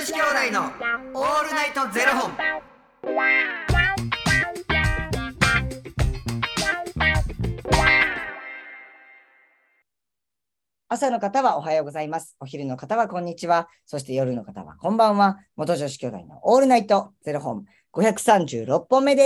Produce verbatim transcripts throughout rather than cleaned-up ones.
子兄弟のオールナイトゼロ本。 朝の方はおはようございます。お昼の方はこんにちは。そして夜の方はこんばんは。元女子兄弟のオールナイトゼロ本ごひゃくさんじゅうろっぽんめ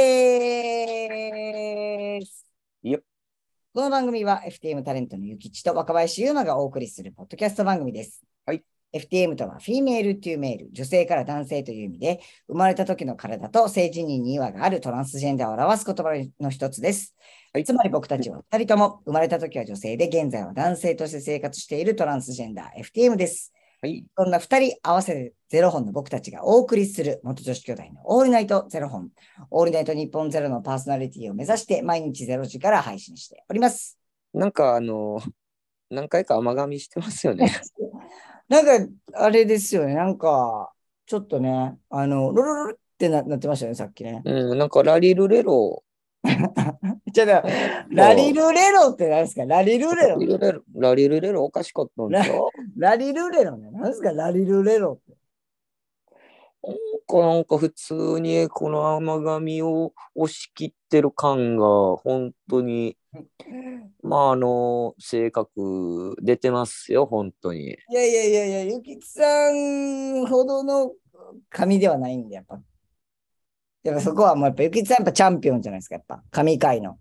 です。 よっ。 この番組は エフティーエム タレントのゆきちと若林優馬がお送りするポッドキャスト番組です。 はい。 エフティーエム とはフィメールトゥーメール、女性から男性という意味で、生まれた時の体と性自認に違和があるトランスジェンダーを表す言葉の一つです。はい、つまり僕たちはふたりとも生まれた時は女性で現在は男性として生活しているトランスジェンダー エフティーエム です。はい、そんなふたり合わせてゼロ本の僕たちがお送りする元女子兄弟のオールナイトゼロ本、オールナイト日本ゼロのパーソナリティを目指して毎日ゼロ時から配信しております。 なんかあの何回か甘噛みしてますよね。 なんかあれですよね、なんかちょっとね、あのロロロロってな、なってましたね、さっきね。 うん、なんかラリルレロ。 ちょっとラリルレロって何ですか？ラリルレロ。 ラリルレロ、ラリルレロおかしかったんですよ。 ラリルレロね。何ですかラリルレロって。 なんかなんか普通にこの甘噛みを押し切ってる感が本当にまああの性格出てますよ本当に。 いやいやいやいや、ゆきつさんほどの神ではないんで、やっぱ。やっぱそこはもうやっぱゆきつさんやっぱチャンピオンじゃないですか、やっぱ神界の。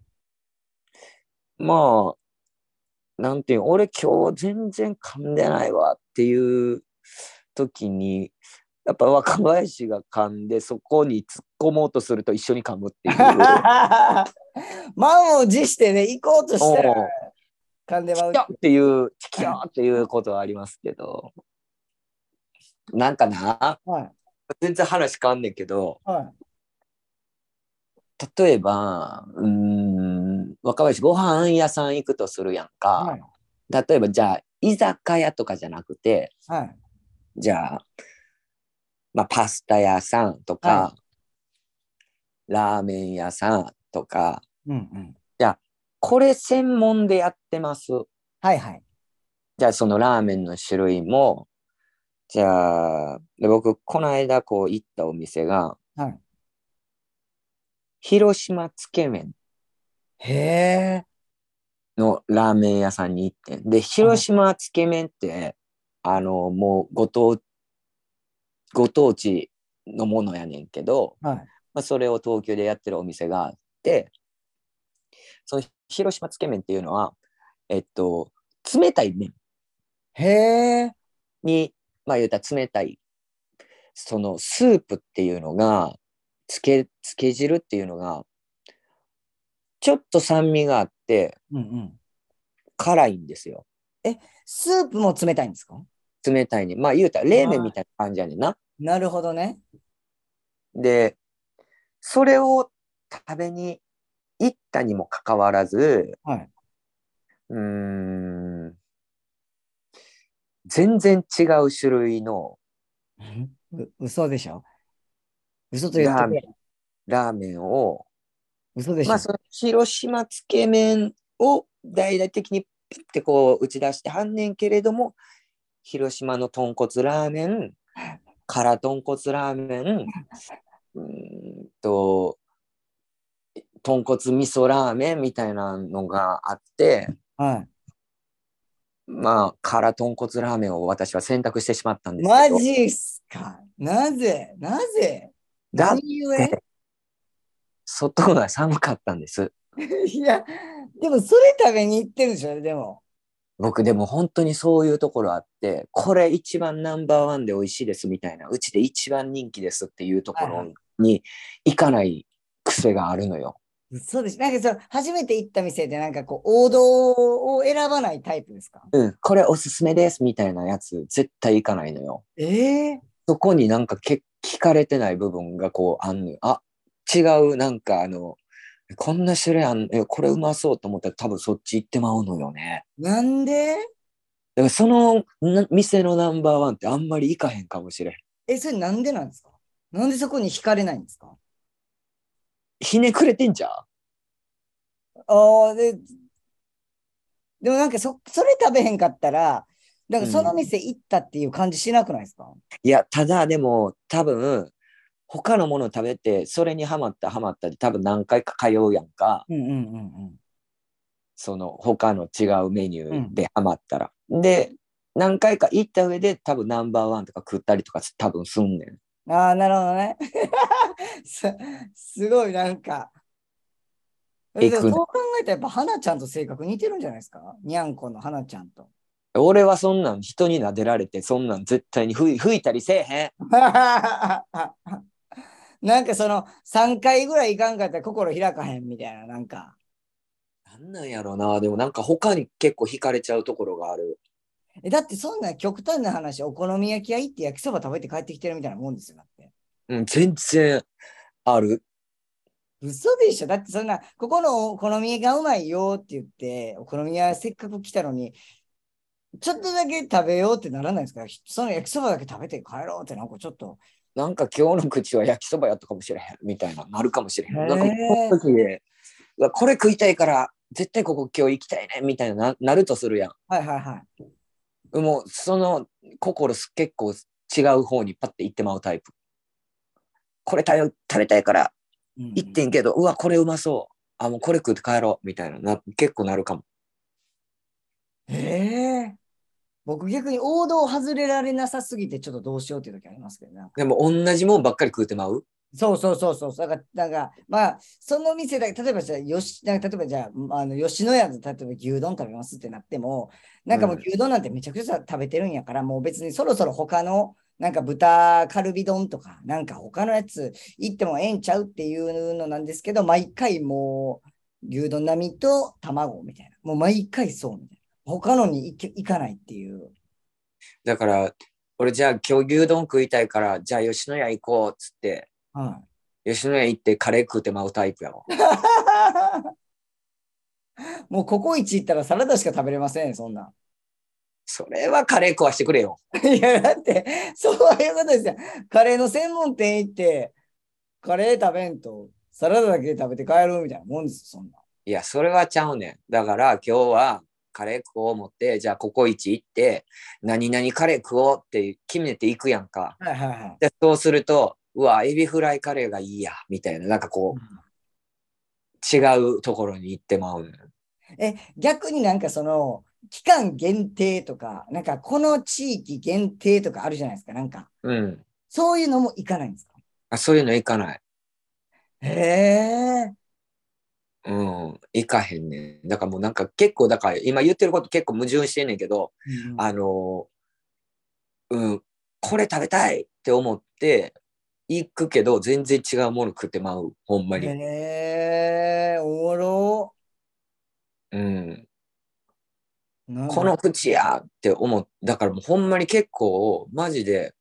まあなんていう俺今日全然噛んでないわっていう時にやっぱ若林が噛んでそこに突っ込もうとすると一緒に噛むっていう満を持してね行こうとしたら噛んでまうっていうチキョーっていうことはありますけどなんかな、はい、全然話変わんねんけど、はい、例えばうーん若林ご飯屋さん行くとするやんか、はい、例えばじゃあ居酒屋とかじゃなくて、はい、じゃあまあ、パスタ屋さんとか、はい、ラーメン屋さんとか、うんうん、じゃあこれ専門でやってます。はいはい。じゃあそのラーメンの種類も、じゃあで僕この間こう行ったお店が、はい、広島つけ麺のラーメン屋さんに行ってんで、広島つけ麺って、はい、あのもうご当ご当地のものやねんけど、はい、まあ、それを東京でやってるお店があって、その広島つけ麺っていうのは、えっと、冷たい麺へに、まあ言うたら冷たい、そのスープっていうのが、つけ、つけ汁っていうのが、ちょっと酸味があって、うんうん、辛いんですよ。 え、スープも冷たいんですか？ 冷たいね。まあ言うたら冷麺みたいな感じやねんな。 なるほどね。 で、それを食べに行ったにもかかわらず、はい、うーん、全然違う種類のう嘘でしょ？嘘と言ってくれ。 ラーメンを、 嘘でしょ？ まあその広島つけ麺を大々的にピッてこう打ち出してはんねんけれども、広島の豚骨ラーメン、辛豚骨ラーメン、うーんと豚骨味噌ラーメンみたいなのがあって、はい、まあ辛豚骨ラーメンを私は選択してしまったんですけど。 マジっすか？なぜなぜだって外が寒かったんです。 いやでもそれ食べに行ってるでしょ。でも僕でも本当にそういうところあって、これ一番ナンバーワンで美味しいですみたいな、うちで一番人気ですっていうところに行かない癖があるのよ。 そうです。なんかその初めて行った店でなんかこう王道を選ばないタイプですか？ うん、これおすすめですみたいなやつ絶対行かないのよ。 ええー、 そこになんかけ聞かれてない部分がこうあんのよ。あ、違う、なんかあのこんな種類あん、え、これうまそうと思ったら多分そっち行ってまうのよね。 なんで？ だからその店のナンバーワンってあんまり行かへんかもしれん。 え、それなんでなんですか？なんでそこに惹かれないんですか？ ひねくれてんじゃん。 ああ、で、でもなんかそ、それ食べへんかったら、 だからその店行ったっていう感じしなくないですか？ いや、ただでも多分、他のものを食べて、それにハマったハマったで多分何回か通うやんか。 うんうんうんうん。 その他の違うメニューでハマったら。うん、で、何回か行った上で多分ナンバーワンとか食ったりとか多分すんねん。 ああ、なるほどね。す、すごいなんか。でもそう考えたらやっぱ花ちゃんと性格似てるんじゃないですか？にゃんこの花ちゃんと。 俺はそんなん人に撫でられて、そんなん絶対に吹い吹いたりせえへん。 なんかそのさんかいぐらい行かんかったら心開かへんみたいな、なんか。 なんなんやろな。でもなんか他に結構惹かれちゃうところがある。 え、だってそんな極端な話、お好み焼き屋行って焼きそば食べて帰ってきてるみたいなもんですよ、だって。 うん、全然ある。 嘘でしょ？だってそんな、ここのお好みがうまいよって言って、お好み屋せっかく来たのに、ちょっとだけ食べようってならないですか？その焼きそばだけ食べて帰ろうって、なんかちょっと。 なんか今日の口は焼きそばやったかもしれへんみたいな、なるかもしれへん。なんかこの時で、これ食いたいから絶対ここ今日行きたいねみたいな、なるとするやん。 はいはいはい。 もうその心結構違う方にパッて行ってまうタイプ。これ食べたいから行ってんけど、うん、うわこれうまそう。あもうこれ食って帰ろうみたいな、な結構なるかも。 へえ。僕逆に王道外れられなさすぎてちょっとどうしようっていう時ありますけどね。 でも同じもんばっかり食うてまう。 そうそうそうそう。だから、だからまあ、その店だけ、例えばじゃあ、よし、例えばじゃあ、あの吉野家で例えば牛丼食べますってなっても、なんかもう牛丼なんてめちゃくちゃ食べてるんやから、うん、もう別にそろそろ他の、なんか豚カルビ丼とか、なんか他のやつ行ってもええんちゃうっていうのなんですけど、毎回もう牛丼並みと卵みたいな。もう毎回そうみたいな。他のに行行かないっていう。 だから、俺じゃあ今日牛丼食いたいから、じゃあ吉野家行こうっつって、はい、吉野家行ってカレー食うてまうタイプやわ。 もうココイチ行ったらサラダしか食べれません、そんな。 それはカレー食わしてくれよ。 いや、だって、そういうことですよ。カレーの専門店行って、カレー食べんと、サラダだけで食べて帰るみたいなもんですよ、そんな。 いや、それはちゃうねん。だから今日はカレー食おう思って、じゃあココイチ行って、何々カレー食おうって決めていくやんか。 はいはいはい。 でそうすると、うわ、エビフライカレーがいいや、みたいな、なんかこう、うん、違うところに行ってまうねん。 え、逆になんかその、期間限定とか、なんかこの地域限定とかあるじゃないですか、なんか。 うん。 そういうのも行かないんですか？ あ、そういうの行かない。 へえ。 うん、行かへんねん。だからもうなんか結構、だから今言ってること結構矛盾してんねんけど、うん、あの、うん、これ食べたいって思って行くけど、全然違うもの食ってまう、ほんまに。 へえ、おもろ。 うん。この口やって思う。だからもうほんまに結構、マジで、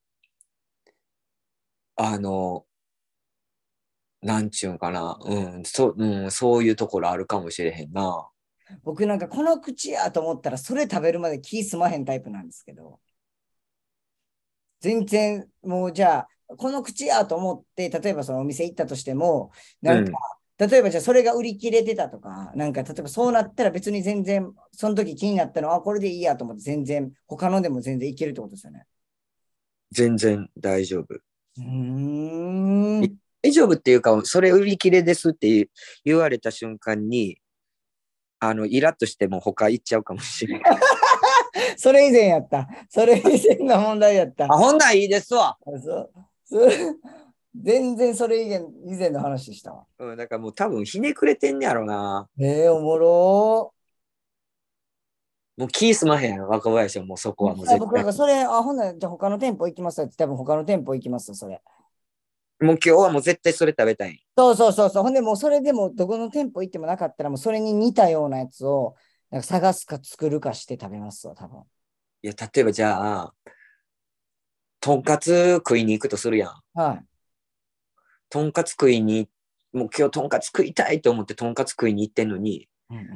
あの、なんちゅうんかな、うん、そ、うん、そういうところあるかもしれへんな。 僕なんかこの口やと思ったら、それ食べるまで気済まへんタイプなんですけど、全然、もうじゃあ、この口やと思って、例えばそのお店行ったとしても、なんか、うん、例えばじゃあそれが売り切れてたとか、なんか例えばそうなったら別に全然、その時気になったのは、これでいいやと思って、全然、他のでも全然いけるってことですよね。 全然大丈夫。 うーん。 大丈夫っていうか、それ売り切れですって言われた瞬間に、あの、イラッとしても他行っちゃうかもしれない。 それ以前やった。それ以前の問題やった。 あ、ほんならいいですわ。 そうそ全然それ以前以前の話でしたわ。 うん、だからもう多分ひねくれてんねやろな。 えー、おもろもう気すまへん、若林はもうそこはもう絶対。 僕なんかそれ、あ、ほんならじゃあ他の店舗行きますって多分他の店舗行きますそれ。 もう今日はもう絶対それ食べたい。 そうそうそうそう。ほんでもうそれでもどこの店舗行ってもなかったらもうそれに似たようなやつをなんか探すか作るかして食べますわ、多分。 いや、例えばじゃあ、とんかつ食いに行くとするやん。 はい。 とんかつ食いに、もう今日とんかつ食いたいと思ってとんかつ食いに行ってんのに、うんうん、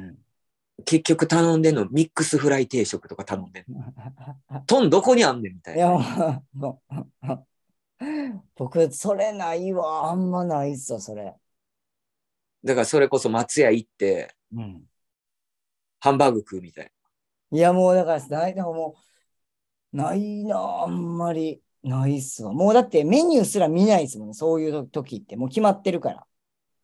結局頼んでんのミックスフライ定食とか頼んでんの。トンどこにあんねんみたいな。いや、もう僕、それないわ。あんまないっすわ、それ。 だからそれこそ松屋行って、うん、ハンバーグ食うみたいな。 いや、もうだから、だからもないな、あんまり。ないっすわ。もうだってメニューすら見ないですもんね。そういう時って。もう決まってるから。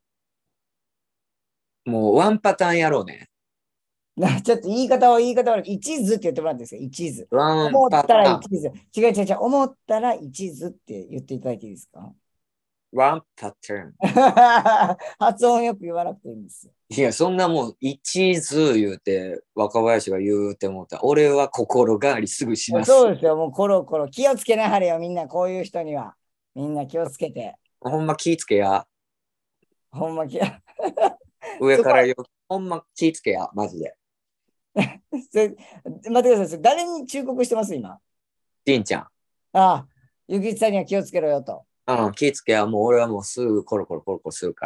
もうワンパターンやろうね。 なちょっと言い方は言い方は一途って言ってもらっていいですか？一途。 ワン思ったらパターン。 一途。違う違う違う。思ったら一途って言っていただいていいですか？ ワンパターン。 発音よく言わなくていいんですよ。 いや、そんなもう、一途言うて、若林が言うてもうた。俺は心変わりすぐします。 そうですよ。もうコロコロ。気をつけなはれよ。みんなこういう人には。みんな気をつけて。 ほんま気ぃつけや。 ほんま気。 上からよ。ほんま気ぃつけや。マジで。 それ待ってください。誰に忠告してます今？ りんちゃん。 ああ、ゆきちさんには気をつけろよと。 うん、気ぃつけや。もう俺はもうすぐコロコロコロコロするから。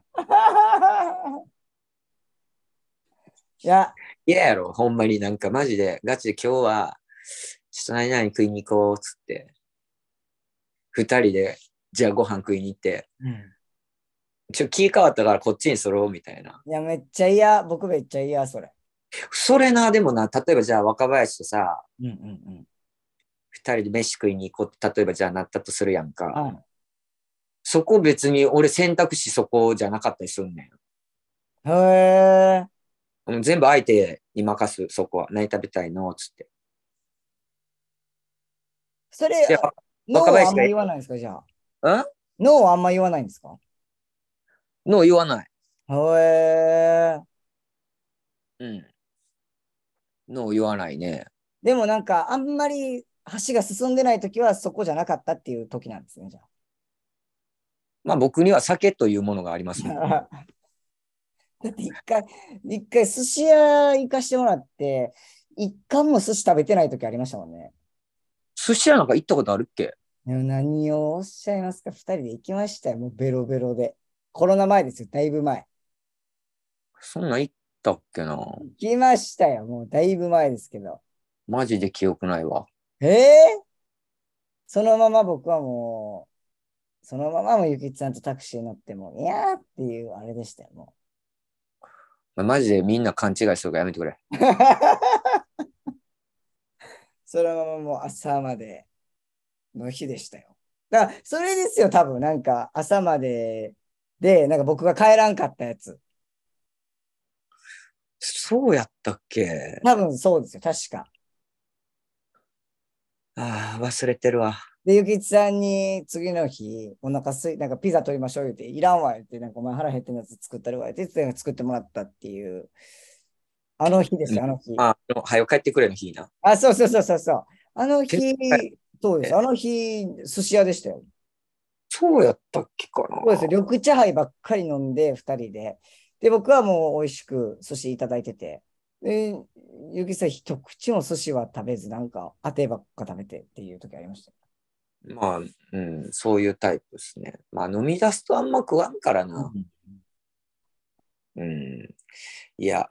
いや、 嫌やろ。ほんまになんかマジで、ガチで今日は、ちょっと何々食いに行こうっつって。二人で、じゃあご飯食いに行って。 うん、 ちょ、気変わったからこっちに揃おうみたいな。 いや、めっちゃ嫌。僕めっちゃ嫌、それ。 それな、でもな、例えばじゃあ若林とさ、 うんうんうん。 二人で飯食いに行こうって、例えばじゃあなったとするやんか。 はい、 そこ別に俺選択肢そこじゃなかったりすんねへえ。 ん。もう全部相手に任す、そこは。何食べたいのつって。 それ、 で、 ノー若林が、 はあんま言わないんですか、じゃあ。 んノーはあんま言わないんですか？ の言わない。 へえ。 うん。の言わないね。 でもなんか、あんまり橋が進んでないときはそこじゃなかったっていう時なんですね、じゃまあ僕には酒というものがありますもん。 あ。だって一回、一回寿司屋行かしてもらって、一貫も寿司食べてない時ありましたもんね。 寿司屋なんか行ったことあるっけ？ でも何をおっしゃいますか？二人で行きましたよ。もうベロベロで。コロナ前ですよ。だいぶ前。 そんなん行ったっけな。 行きましたよ。もうだいぶ前ですけど。 マジで記憶ないわ。 ええー、そのまま僕はもう、そのままもゆきつさんとタクシー乗っても、いやーっていうあれでしたよ。もマジでみんな勘違いするからやめてくれ。 う。そのままもう朝までの日でしたよ。だから、それですよ。多分、なんか朝までで、なんか僕が帰らんかったやつ。 そうやったっけ？ 多分そうですよ。確か。 ああ、忘れてるわ。 で、ゆきちさんに次の日、お腹すい、なんかピザ取りましょう言って、いらんわ言って、なんかお前腹減ってんやつ作ったるわ言って、作ってもらったっていう、あの日ですよ、あの日。 ああ、はよ帰ってくれの日な。 あ、そうそうそうそうそう。あの日、 えそうです。あの日、寿司屋でしたよ。 そうやったっけかな。 そうですよ。緑茶杯ばっかり飲んで、二人で。で、僕はもう美味しく寿司いただいてて。で、ゆきさん、一口も寿司は食べず、なんか、あてばっか食べてっていう時ありました。 まあ、うん、そういうタイプですね。まあ、飲み出すとあんま食わんからな。うん。いや、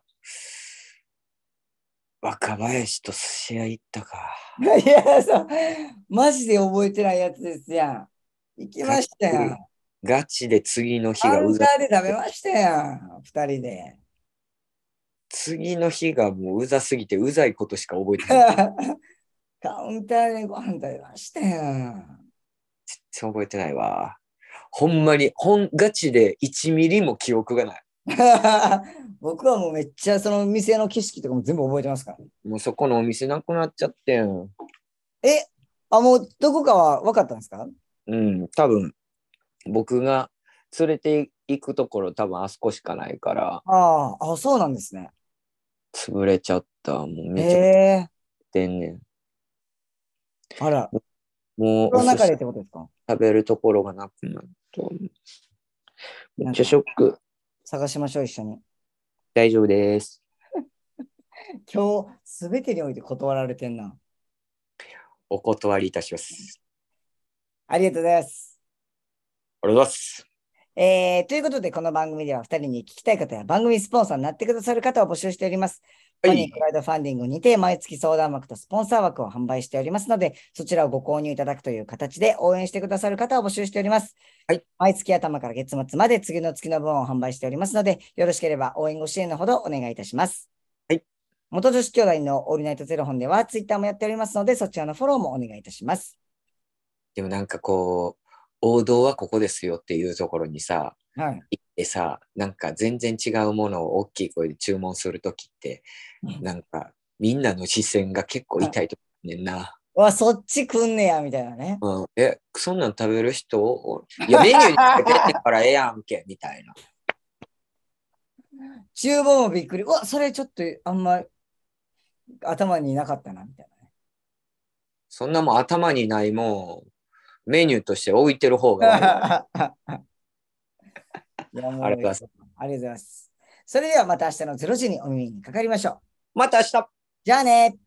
若林と寿司屋行ったか。 いや、そう、マジで覚えてないやつですやん。行きましたやん。 ガチで次の日カがうざウンターで食べましたやん。二人で。 次の日がもううざすぎてうざいことしか覚えてない。 カウンターでご飯食べましたやん。 全然覚えてないわ。ほんまに、ほん、ガチでいちミリも記憶がない。 僕はもうめっちゃその店の景色とかも全部覚えてますから。 もうそこのお店なくなっちゃってん。 え、あ、もうどこかは分かったんですか？ うん、多分、僕が連れて行くところ多分あそこしかないから、 ああ、あ、そうなんですね。 潰れちゃった。もうへめちゃくちゃえ、 天然。 あら、 もうお寿司この中でってことですか？ 食べるところがなくなった。めっちゃなんかショック。 探しましょう、一緒に。 大丈夫です。 今日、すべてにおいて断られてんな。 お断りいたします。 ありがとうございます。 ありがとうございます。 えー、ということで、この番組ではふたりに聞きたい方や番組スポンサーになってくださる方を募集しております。 はい、 マニークラウドファンディングにて毎月相談枠とスポンサー枠を販売しておりますので、そちらをご購入いただくという形で応援してくださる方を募集しております。 はい、 毎月頭から月末まで次の月の分を販売しておりますので、よろしければ応援ご支援のほどお願いいたします。 はい。 元女子兄弟のオールナイトゼロ本ではツイッターもやっておりますので、そちらのフォローもお願いいたします。 でもなんかこう、王道はここですよっていうところにさ、 はい、 行ってさ、なんか全然違うものを大きい声で注文するときって、うん、なんかみんなの視線が結構痛いと思うねんな。 わ、そっち来んねや、みたいなね。 うん、え、そんなん食べる人いや、メニューに書いてるからええやんけ、みたいな。 厨房もびっくり。うわ、それちょっとあんま頭になかったな、みたいなね。 そんなもん頭にないもん、メニューとして置いてる方が悪い。 いや、もうありがとうございます。それではまた明日のゼロ時にお耳にかかりましょう。 また明日。 じゃあね。